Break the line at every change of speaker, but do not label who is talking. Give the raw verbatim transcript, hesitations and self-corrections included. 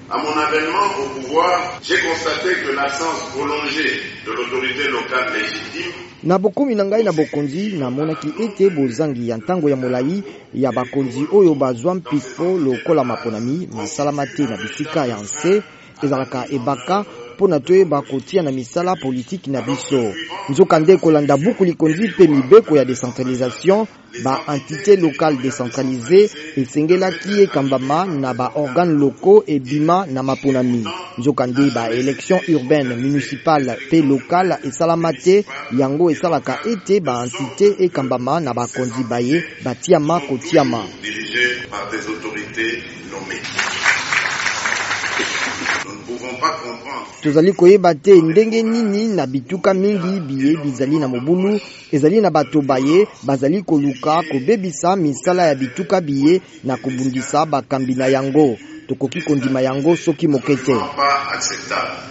À mon avènement au pouvoir, j'ai constaté que l'absence prolongée de l'autorité locale légitime
na bokomi na ngai na bokonzi na monaki ete bozangi ya ntango ya molai ya bakonzi oyo bazwa mpiko lokola maponami masalama te na bisika ya nse ezalaka ebaka pona toyeba kotia na misala politiki na biso. Nzokande kolanda buku likonzi pe mibeko ya décentralisation ba entité locale décentralisée esengelaki ekambama na ba organes locaux et bima na maponami. Nzokande ba élection urbaine municipale pe locale esalama te yango esalaka ete ba entité ekambama na bakonzi baye batiama kotiama
dirigé par des autorités nommées.
Tozali koyeba te ndenge nini na bituka mingi biye bizali na mobulu ezali na bato baye bazali koluka kobebisa misala ya bituka biye na kobundisa bakambi na yango tokoki kondima yango soki mokete.